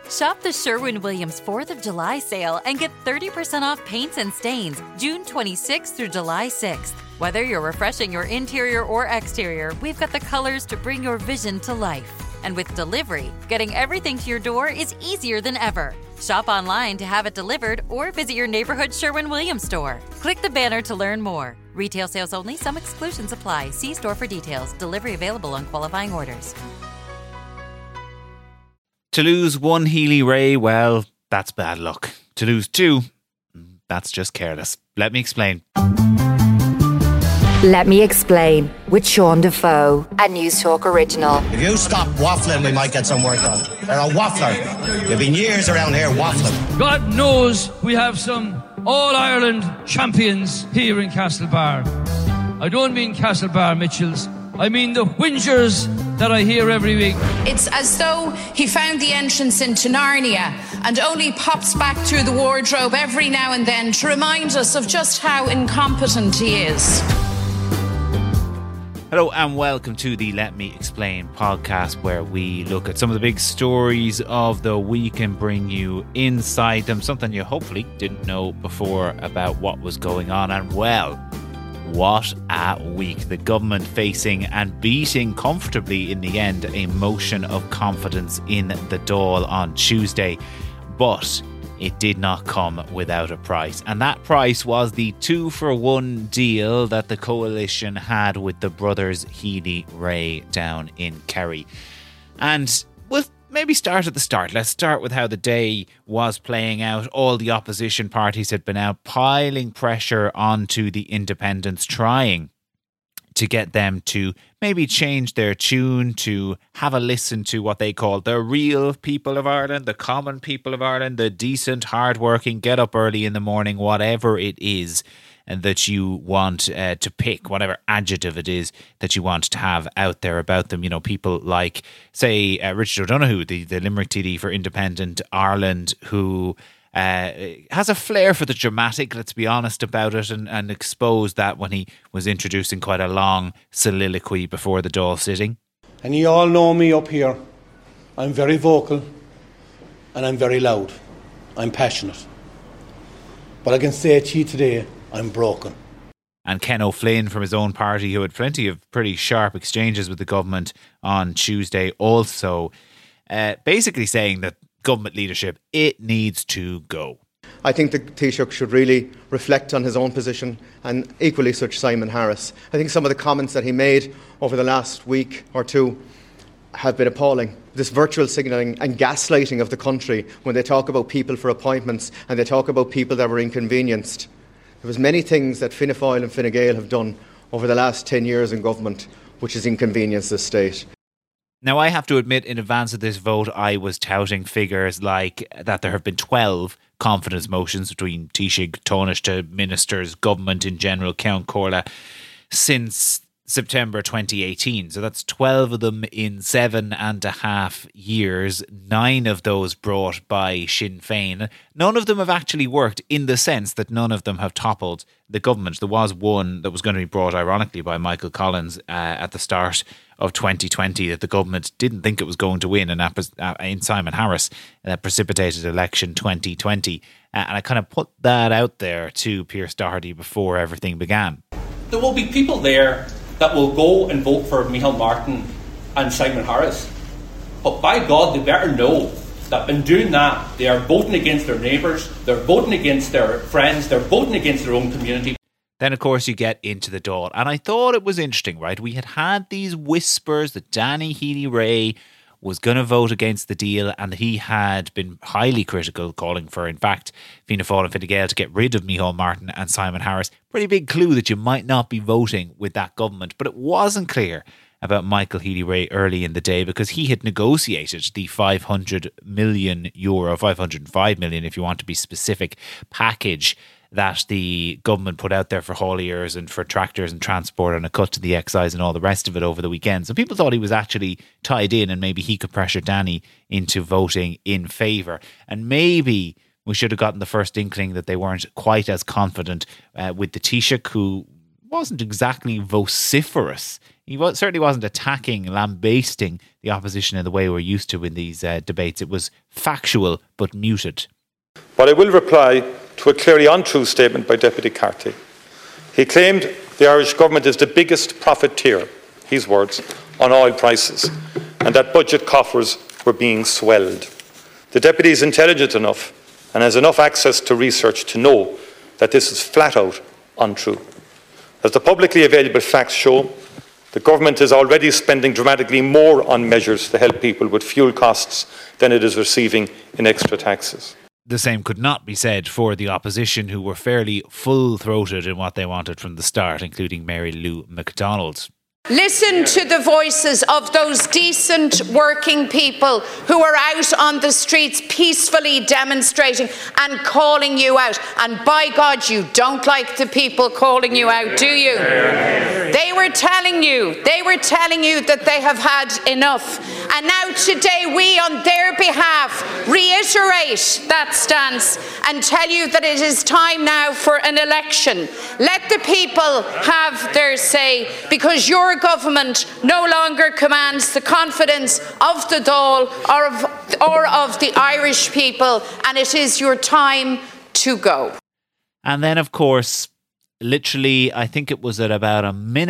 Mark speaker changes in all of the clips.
Speaker 1: Shop the Sherwin-Williams 4th of July sale and get 30% off paints and stains June 26th through July 6th. Whether you're refreshing your interior or exterior, we've got the colors to bring your vision to life. And with delivery, getting everything to your door is easier than ever. Shop online to have it delivered or visit your neighborhood Sherwin-Williams store. Click the banner to learn more. Retail sales only. Some exclusions apply. See store for details. Delivery available on qualifying orders.
Speaker 2: To lose one Healy-Rae, well, that's bad luck. To lose two, that's just careless. Let me explain.
Speaker 3: Let Me Explain with Sean Defoe, a News Talk original.
Speaker 4: If you stop waffling, we might get some work done. You're a waffler. You've been years around here waffling.
Speaker 5: God knows we have some All-Ireland champions here in Castlebar. I don't mean Castlebar Mitchells. I mean the whingers that I hear every week.
Speaker 6: It's as though he found the entrance into Narnia and only pops back through the wardrobe every now and then to remind us of just how incompetent he is.
Speaker 2: Hello and welcome to the Let Me Explain podcast, where we look at some of the big stories of the week and bring you inside them, something you hopefully didn't know before about what was going on. And well, what a week. The government facing and beating comfortably in the end a motion of confidence in the Dáil on Tuesday. But it did not come without a price. And that price was the 2-for-1 deal that the coalition had with the brothers Healy-Rae down in Kerry. And we'll maybe start at the start. Let's start with how the day was playing out. All the opposition parties had been out piling pressure onto the independents, trying to get them to maybe change their tune, to have a listen to what they call the real people of Ireland, the common people of Ireland, the decent, hardworking, get up early in the morning, whatever it is and that you want to pick, whatever adjective it is that you want to have out there about them. You know, people like, say, Richard O'Donoghue, the Limerick TD for Independent Ireland, who has a flair for the dramatic, let's be honest about it, and exposed that when he was introducing quite a long soliloquy before the Dáil sitting.
Speaker 7: And you all know me up here. I'm very vocal and I'm very loud. I'm passionate. But I can say to you today, I'm broken.
Speaker 2: And Ken O'Flynn from his own party, who had plenty of pretty sharp exchanges with the government on Tuesday, also basically saying that government leadership, it needs to go.
Speaker 8: I think the Taoiseach should really reflect on his own position, and equally such Simon Harris. I think some of the comments that he made over the last week or two have been appalling. This virtual signalling and gaslighting of the country when they talk about people for appointments and they talk about people that were inconvenienced. There was many things that Fianna Fáil and Fine Gael have done over the last 10 years in government which has inconvenienced the state.
Speaker 2: Now, I have to admit, in advance of this vote, I was touting figures like that there have been 12 confidence motions between Taoiseach, Taoiseach, ministers, government in general, Count Corla, since September 2018. So that's 12 of them in 7.5 years. 9 of those brought by Sinn Féin. None of them have actually worked, in the sense that none of them have toppled the government. There was one that was going to be brought, ironically, by Michael Collins at the start of 2020 that the government didn't think it was going to win, and in Simon Harris, that precipitated election 2020. And I kind of put that out there to Pearse Doherty before everything began.
Speaker 9: There will be people there that will go and vote for Micheál Martin and Simon Harris. But by God, they better know that in doing that, they are voting against their neighbours, they're voting against their friends, they're voting against their own community.
Speaker 2: Then, of course, you get into the Dáil. And I thought it was interesting, right? We had these whispers that Danny Healy-Rae was going to vote against the deal, and he had been highly critical, calling for, in fact, Fianna Fáil and Fine Gael to get rid of Micheál Martin and Simon Harris. Pretty big clue that you might not be voting with that government. But it wasn't clear about Michael Healy-Rae early in the day, because he had negotiated the €500 million, 505 million if you want to be specific, package that the government put out there for hauliers and for tractors and transport, and a cut to the excise and all the rest of it over the weekend. So people thought he was actually tied in, and maybe he could pressure Danny into voting in favour. And maybe we should have gotten the first inkling that they weren't quite as confident with the Taoiseach, who wasn't exactly vociferous He certainly wasn't attacking, lambasting the opposition in the way we're used to in these debates. It was factual but muted.
Speaker 10: But I will reply to a clearly untrue statement by Deputy Carty. He claimed the Irish government is the biggest profiteer, his words, on oil prices, and that budget coffers were being swelled. The Deputy is intelligent enough and has enough access to research to know that this is flat out untrue. As the publicly available facts show, the government is already spending dramatically more on measures to help people with fuel costs than it is receiving in extra taxes.
Speaker 2: The same could not be said for the opposition, who were fairly full-throated in what they wanted from the start, including Mary Lou McDonald.
Speaker 6: Listen to the voices of those decent working people who are out on the streets peacefully demonstrating and calling you out. And by God, you don't like the people calling you out, do you? They were telling you that they have had enough. And now today we, on their behalf, reiterate that stance and tell you that it is time now for an election. Let the people have their say, because your government no longer commands the confidence of the Dáil or of the Irish people, and it is your time to go.
Speaker 2: And then, of course, literally, I think it was at about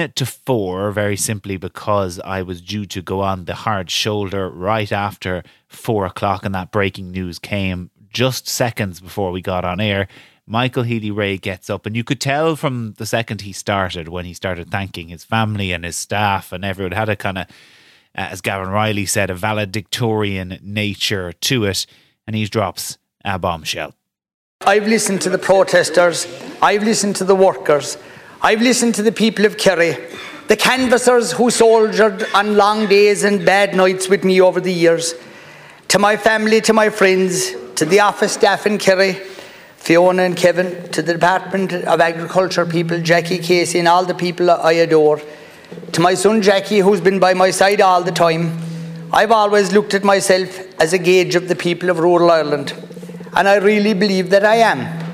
Speaker 2: 4:01, very simply because I was due to go on the hard shoulder right after 4 o'clock, and that breaking news came just seconds before we got on air. Michael Healy-Rae gets up, and you could tell from the second he started, when he started thanking his family and his staff and everyone, had a kind of, as Gavin Riley said, a valedictorian nature to it, and he drops a bombshell.
Speaker 11: I've listened to the protesters, I've listened to the workers, I've listened to the people of Kerry, the canvassers who soldiered on long days and bad nights with me over the years, to my family, to my friends, to the office staff in Kerry, Fiona and Kevin, to the Department of Agriculture people, Jackie Casey, and all the people I adore, to my son Jackie, who's been by my side all the time. I've always looked at myself as a gauge of the people of rural Ireland, and I really believe that I am.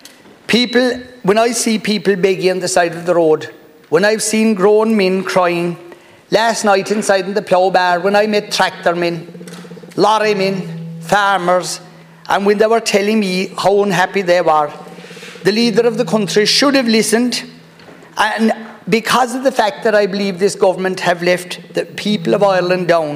Speaker 11: People, when I see people begging on the side of the road, when I've seen grown men crying, last night inside in the plough bar, when I met tractor men, lorry men, farmers, and when they were telling me how unhappy they were, the leader of the country should have listened. And because of the fact that I believe this government have left the people of Ireland down,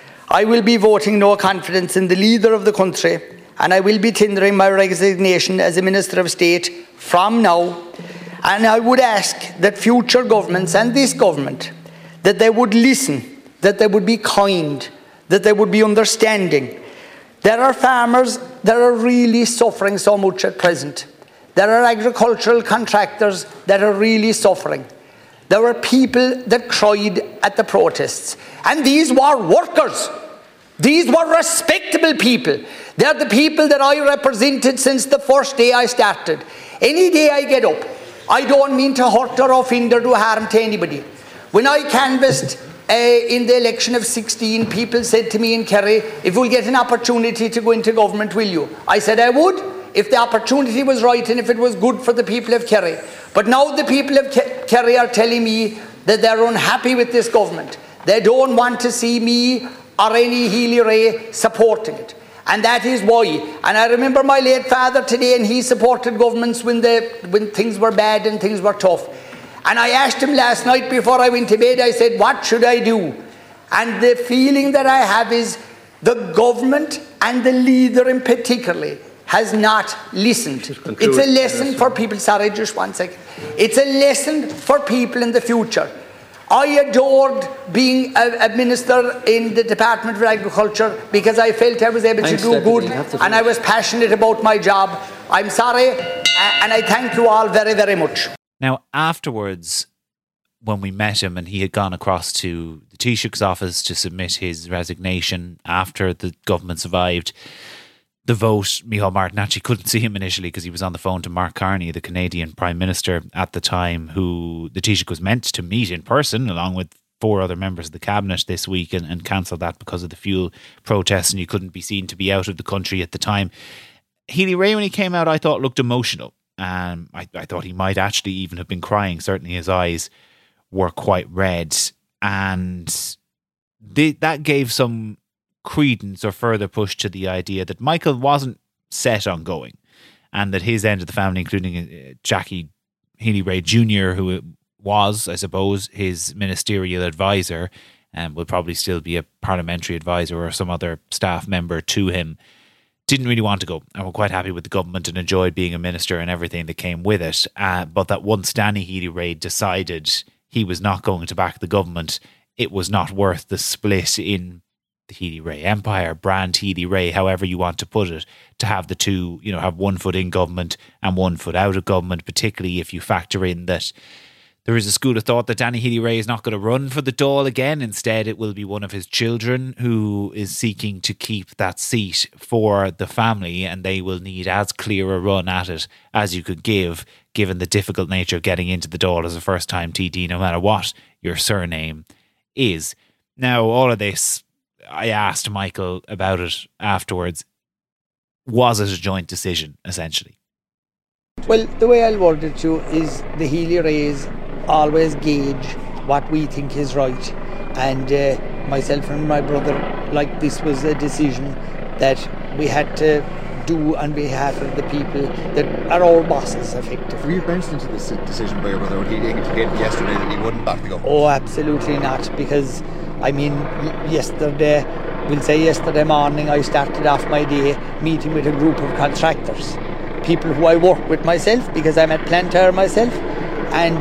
Speaker 11: I will be voting no confidence in the leader of the country, and I will be tendering my resignation as a Minister of State from now. And I would ask that future governments and this government, that they would listen, that they would be kind, that they would be understanding. There are farmers that are really suffering so much at present. There are agricultural contractors that are really suffering. There were people that cried at the protests. And these were workers. These were respectable people. They are the people that I represented since the first day I started. Any day I get up, I don't mean to hurt or offend or do harm to anybody. When I canvassed in the election of 16, people said to me in Kerry, if we'll get an opportunity to go into government, will you? I said I would, if the opportunity was right and if it was good for the people of Kerry. But now the people of Kerry are telling me that they're unhappy with this government. They don't want to see me or any Healy-Rae supporting it. And that is why. And I remember my late father today, and he supported governments when things were bad and things were tough. And I asked him last night before I went to bed, I said, what should I do? And the feeling that I have is the government and the leader in particular has not listened. It's a lesson for people. Sorry, just 1 second. It's a lesson for people in the future. I adored being a minister in the Department of Agriculture because I felt I was able to do good and I was passionate about my job. I'm sorry, and I thank you all very, very much.
Speaker 2: Now, afterwards, when we met him and he had gone across to the Taoiseach's office to submit his resignation after the government survived the vote, Micheál Martin actually couldn't see him initially because he was on the phone to Mark Carney, the Canadian Prime Minister at the time, who the Taoiseach was meant to meet in person along with 4 other members of the cabinet this week and cancelled that because of the fuel protests, and you couldn't be seen to be out of the country at the time. Healy-Rae, when he came out, I thought looked emotional. I thought he might actually even have been crying. Certainly his eyes were quite red. and that gave some credence or further push to the idea that Michael wasn't set on going, and that his end of the family, including Jackie Healy-Rae Jr., who was, I suppose, his ministerial advisor, and will probably still be a parliamentary advisor or some other staff member to him, didn't really want to go and were quite happy with the government and enjoyed being a minister and everything that came with it. But that once Danny Healy-Rae decided he was not going to back the government, it was not worth the split in the Healy-Rae empire, brand Healy-Rae, however you want to put it, to have the two, have 1 foot in government and 1 foot out of government, particularly if you factor in that there is a school of thought that Danny Healy-Rae is not going to run for the Dáil again. Instead, it will be one of his children who is seeking to keep that seat for the family, and they will need as clear a run at it as you could give, given the difficult nature of getting into the Dáil as a first-time TD, no matter what your surname is. Now, all of this, I asked Michael about it afterwards. Was it a joint decision, essentially?
Speaker 11: Well, the way I'll word it to you is the Healy-Raes always gauge what we think is right, and myself and my brother, this was a decision that we had to do on behalf of the people that are our bosses, effectively.
Speaker 12: Were you mentioned to this decision by your brother when he indicated yesterday that he wouldn't back the government?
Speaker 11: Oh, absolutely not, because yesterday morning I started off my day meeting with a group of contractors, people who I work with myself, because I'm at Planter myself. And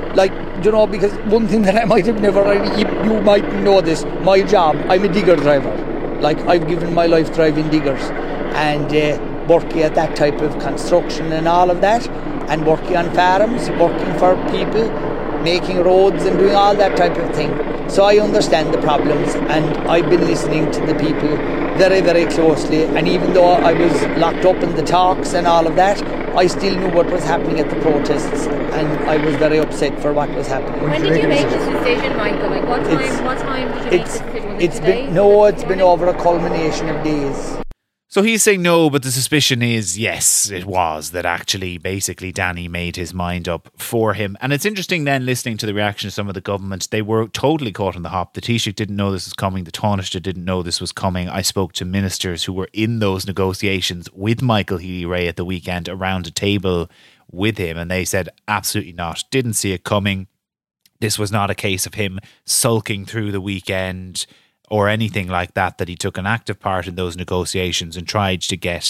Speaker 11: because one thing that I might have never, you might know this, my job, I'm a digger driver. I've given my life driving diggers, and working at that type of construction and all of that, and working on farms, working for people, making roads and doing all that type of thing. So I understand the problems, and I've been listening to the people very, very closely, and even though I was locked up in the talks and all of that, I still knew what was happening at the protests, and I was very upset for what was happening.
Speaker 13: When did you make this decision, Michael? What time did you make this decision?
Speaker 11: It's been over a culmination of days.
Speaker 2: So he's saying no, but the suspicion is, yes, it was, that actually basically Danny made his mind up for him. And it's interesting then listening to the reaction of some of the government. They were totally caught on the hop. The Taoiseach didn't know this was coming. The Taoiseach didn't know this was coming. I spoke to ministers who were in those negotiations with Michael Healy-Rae at the weekend around a table with him, and they said absolutely not. Didn't see it coming. This was not a case of him sulking through the weekend or anything like that, that he took an active part in those negotiations and tried to get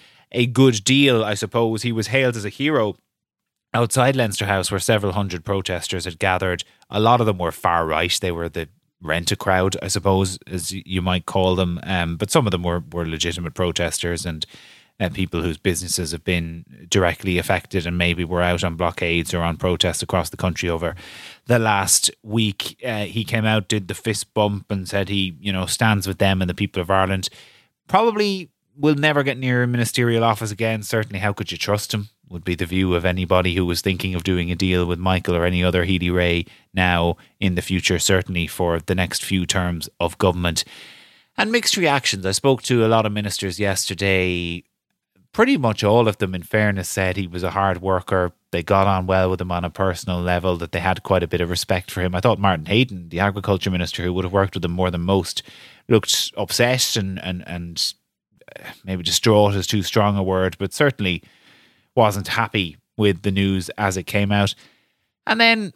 Speaker 2: a good deal. I suppose he was hailed as a hero outside Leinster House, where several hundred protesters had gathered. A lot of them were far right. They were the rent-a-crowd, I suppose, as you might call them. But some of them were legitimate protesters and people whose businesses have been directly affected and maybe were out on blockades or on protests across the country over the last week. He came out, did the fist bump and said he, stands with them and the people of Ireland. Probably will never get near a ministerial office again. Certainly, how could you trust him, would be the view of anybody who was thinking of doing a deal with Michael or any other Healy-Rae now in the future, certainly for the next few terms of government. And mixed reactions. I spoke to a lot of ministers yesterday. Pretty much all of them, in fairness, said he was a hard worker. They got on well with him on a personal level, that they had quite a bit of respect for him. I thought Martin Hayden, the agriculture minister, who would have worked with him more than most, looked upset and maybe distraught is too strong a word, but certainly wasn't happy with the news as it came out. And then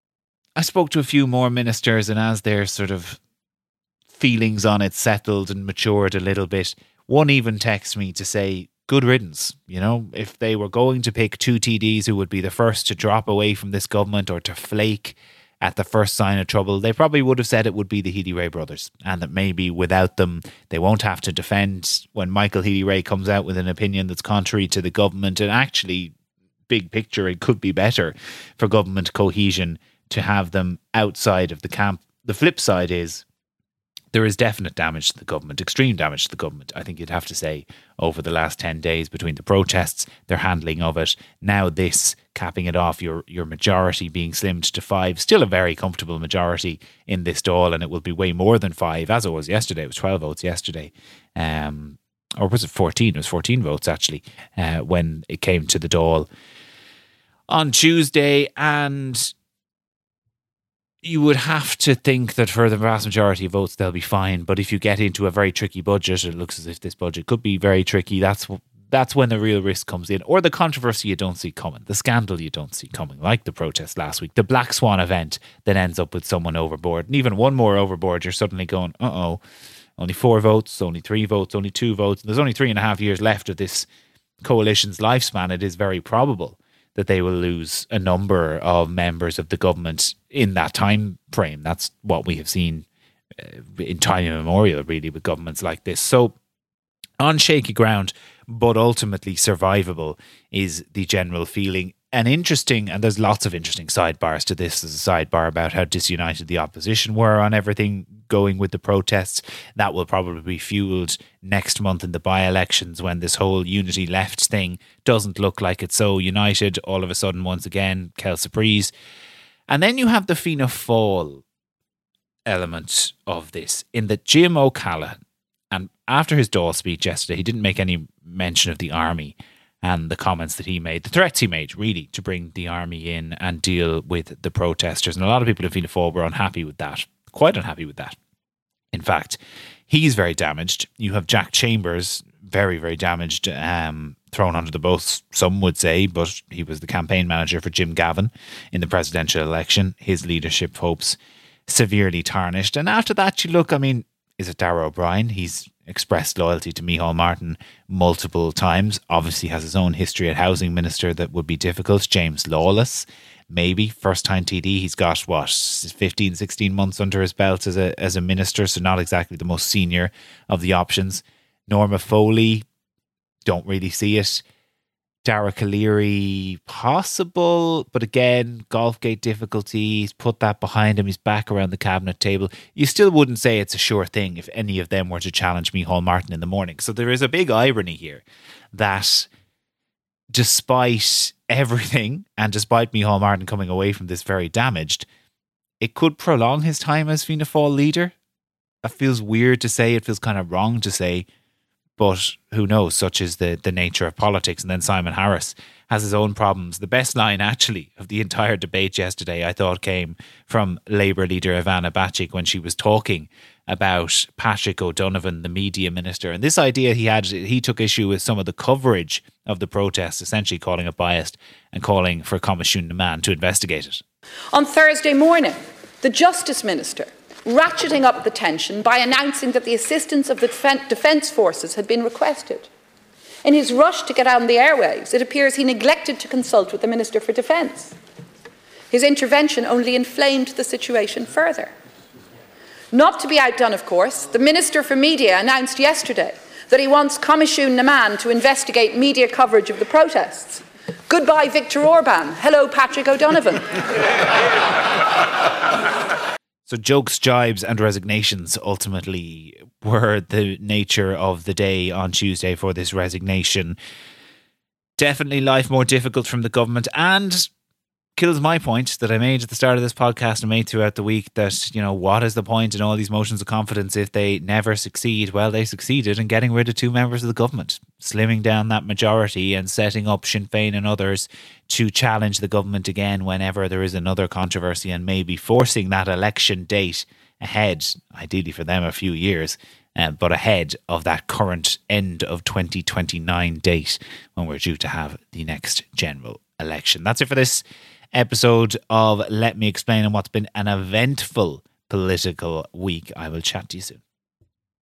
Speaker 2: I spoke to a few more ministers, and as their sort of feelings on it settled and matured a little bit, one even texted me to say, good riddance. If they were going to pick two TDs who would be the first to drop away from this government or to flake at the first sign of trouble, they probably would have said it would be the Healy-Rae brothers, and that maybe without them they won't have to defend when Michael Healy-Rae comes out with an opinion that's contrary to the government. And actually, big picture, it could be better for government cohesion to have them outside of the camp. The flip side is there is definite damage to the government, extreme damage to the government, I think you'd have to say, over the last 10 days between the protests, their handling of it, now this, capping it off, your majority being slimmed to 5, still a very comfortable majority in this Dáil, and it will be way more than 5, as it was yesterday. It was 12 votes yesterday. Or was it 14? It was 14 votes, actually, when it came to the Dáil on Tuesday. And you would have to think that for the vast majority of votes, they'll be fine. But if you get into a very tricky budget, it looks as if this budget could be very tricky. That's when the real risk comes in. Or the controversy you don't see coming, the scandal you don't see coming, like the protest last week, the Black Swan event that ends up with someone overboard. And even one more overboard, you're suddenly going, only 4 votes, only 3 votes, only 2 votes. And there's only 3.5 years left of this coalition's lifespan. It is very probable that they will lose a number of members of the government in that time frame. That's what we have seen in time immemorial, really, with governments like this. So on shaky ground, but ultimately survivable, is the general feeling. And there's lots of interesting sidebars to this. There's a sidebar about how disunited the opposition were on everything going with the protests. That will probably be fueled next month in the by-elections when this whole unity left thing doesn't look like it's so united. All of a sudden, once again, Kel Surprise. And then you have the Fianna Fáil element of this, in that Jim O'Callaghan, and after his Dáil speech yesterday, he didn't make any mention of the army and the comments that he made, the threats he made, really, to bring the army in and deal with the protesters. And a lot of people in Fianna Fáil were unhappy with that, quite unhappy with that. In fact, he's very damaged. You have Jack Chambers, very, very damaged, thrown under the bus, some would say, but he was the campaign manager for Jim Gavin in the presidential election. His leadership hopes severely tarnished. And after that, you look, is it Darragh O'Brien? He's expressed loyalty to Micheál Martin multiple times. Obviously has his own history at Housing Minister that would be difficult. James Lawless, maybe first-time TD. He's got, 15, 16 months under his belt as a minister, so not exactly the most senior of the options. Norma Foley, don't really see it. Dara Calleary, possible, but again, Golfgate difficulties, put that behind him, he's back around the cabinet table. You still wouldn't say it's a sure thing if any of them were to challenge Micheál Martin in the morning. So there is a big irony here that despite everything, and despite Micheál Martin coming away from this very damaged, it could prolong his time as Fianna Fáil leader. That feels weird to say, it feels kind of wrong to say, but who knows, such is the nature of politics. And then Simon Harris has his own problems. The best line, actually, of the entire debate yesterday, I thought, came from Labour leader Ivana Bacik when she was talking about Patrick O'Donovan, the media minister. And this idea he took issue with some of the coverage of the protests, essentially calling it biased and calling for Comisiún na Meán to investigate it.
Speaker 14: On Thursday morning, the Justice Minister ratcheting up the tension by announcing that the assistance of the Defence Forces had been requested. In his rush to get on the airwaves, it appears he neglected to consult with the Minister for Defence. His intervention only inflamed the situation further. Not to be outdone, of course, the Minister for Media announced yesterday that he wants Comisiún na Meán to investigate media coverage of the protests. Goodbye, Viktor Orbán. Hello, Patrick O'Donovan.
Speaker 2: So jokes, jibes and resignations ultimately were the nature of the day on Tuesday for this resignation. Definitely life more difficult from the government, and kills my point that I made at the start of this podcast and made throughout the week that, what is the point in all these motions of confidence if they never succeed? Well, they succeeded in getting rid of 2 members of the government, slimming down that majority and setting up Sinn Féin and others to challenge the government again whenever there is another controversy, and maybe forcing that election date ahead, ideally for them a few years, but ahead of that current end of 2029 date when we're due to have the next general election. That's it for this episode of Let Me Explain on what's been an eventful political week. I will chat to you soon.